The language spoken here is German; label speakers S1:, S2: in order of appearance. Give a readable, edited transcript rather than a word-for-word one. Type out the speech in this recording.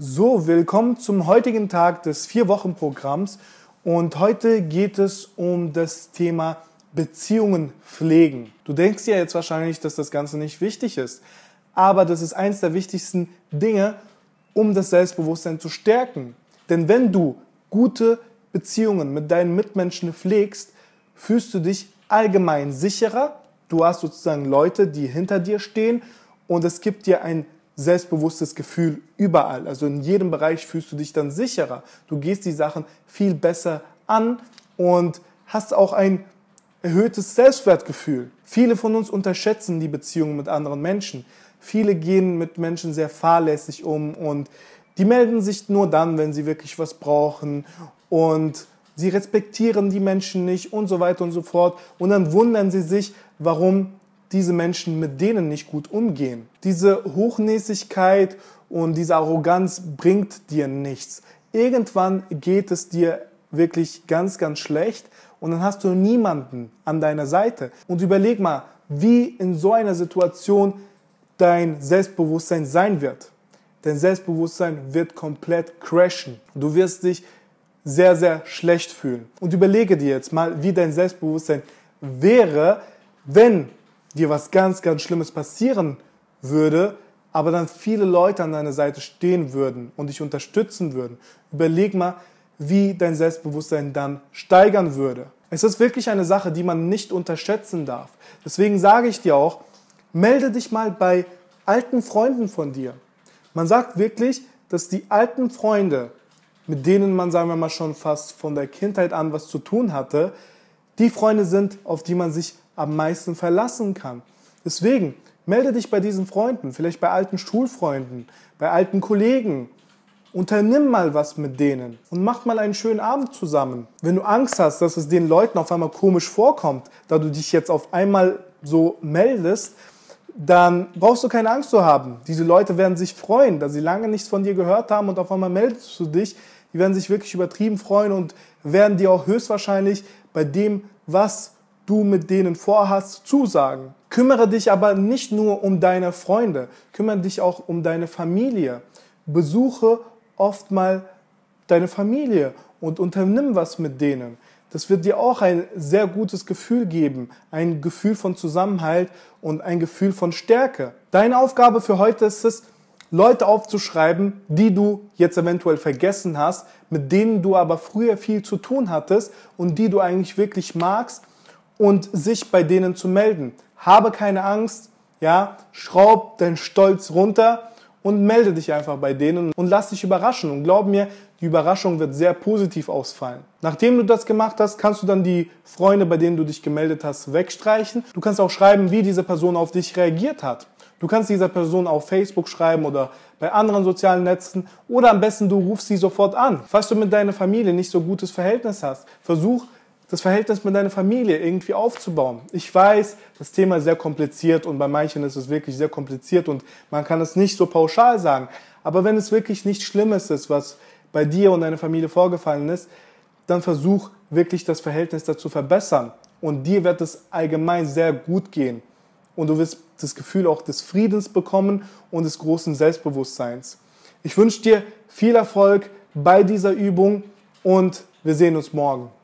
S1: So, willkommen zum heutigen Tag des 4-Wochen-Programms und heute geht es um das Thema Beziehungen pflegen. Du denkst ja jetzt wahrscheinlich, dass das Ganze nicht wichtig ist, aber das ist eines der wichtigsten Dinge, um das Selbstbewusstsein zu stärken. Denn wenn du gute Beziehungen mit deinen Mitmenschen pflegst, fühlst du dich allgemein sicherer. Du hast sozusagen Leute, die hinter dir stehen und es gibt dir ein selbstbewusstes Gefühl überall. Also in jedem Bereich fühlst du dich dann sicherer. Du gehst die Sachen viel besser an und hast auch ein erhöhtes Selbstwertgefühl. Viele von uns unterschätzen die Beziehung mit anderen Menschen. Viele gehen mit Menschen sehr fahrlässig um und die melden sich nur dann, wenn sie wirklich was brauchen und sie respektieren die Menschen nicht und so weiter und so fort. Und dann wundern sie sich, warum diese Menschen mit denen nicht gut umgehen. Diese Hochnäsigkeit und diese Arroganz bringt dir nichts. Irgendwann geht es dir wirklich ganz, ganz schlecht und dann hast du niemanden an deiner Seite. Und überleg mal, wie in so einer Situation dein Selbstbewusstsein sein wird. Dein Selbstbewusstsein wird komplett crashen. Du wirst dich sehr, sehr schlecht fühlen. Und überlege dir jetzt mal, wie dein Selbstbewusstsein wäre, wenn dir was ganz, ganz Schlimmes passieren würde, aber dann viele Leute an deiner Seite stehen würden und dich unterstützen würden. Überleg mal, wie dein Selbstbewusstsein dann steigern würde. Es ist wirklich eine Sache, die man nicht unterschätzen darf. Deswegen sage ich dir auch, melde dich mal bei alten Freunden von dir. Man sagt wirklich, dass die alten Freunde, mit denen man, sagen wir mal, schon fast von der Kindheit an was zu tun hatte, die Freunde sind, auf die man sich am meisten verlassen kann. Deswegen melde dich bei diesen Freunden, vielleicht bei alten Schulfreunden, bei alten Kollegen. Unternimm mal was mit denen und macht mal einen schönen Abend zusammen. Wenn du Angst hast, dass es den Leuten auf einmal komisch vorkommt, da du dich jetzt auf einmal so meldest, dann brauchst du keine Angst zu haben. Diese Leute werden sich freuen, da sie lange nichts von dir gehört haben und auf einmal meldest du dich. Die werden sich wirklich übertrieben freuen und werden dir auch höchstwahrscheinlich bei dem, was du mit denen vorhast, zusagen. Kümmere dich aber nicht nur um deine Freunde, kümmere dich auch um deine Familie. Besuche oft mal deine Familie und unternimm was mit denen. Das wird dir auch ein sehr gutes Gefühl geben, ein Gefühl von Zusammenhalt und ein Gefühl von Stärke. Deine Aufgabe für heute ist es, Leute aufzuschreiben, die du jetzt eventuell vergessen hast, mit denen du aber früher viel zu tun hattest und die du eigentlich wirklich magst, und sich bei denen zu melden. Habe keine Angst, ja, schraub deinen Stolz runter und melde dich einfach bei denen und lass dich überraschen. Und glaub mir, die Überraschung wird sehr positiv ausfallen. Nachdem du das gemacht hast, kannst du dann die Freunde, bei denen du dich gemeldet hast, wegstreichen. Du kannst auch schreiben, wie diese Person auf dich reagiert hat. Du kannst dieser Person auf Facebook schreiben oder bei anderen sozialen Netzen oder am besten du rufst sie sofort an. Falls du mit deiner Familie nicht so gutes Verhältnis hast, versuch das Verhältnis mit deiner Familie irgendwie aufzubauen. Ich weiß, das Thema ist sehr kompliziert und bei manchen ist es wirklich sehr kompliziert und man kann es nicht so pauschal sagen. Aber wenn es wirklich nichts Schlimmes ist, was bei dir und deiner Familie vorgefallen ist, dann versuch wirklich das Verhältnis dazu verbessern. Und dir wird es allgemein sehr gut gehen. Und du wirst das Gefühl auch des Friedens bekommen und des großen Selbstbewusstseins. Ich wünsche dir viel Erfolg bei dieser Übung und wir sehen uns morgen.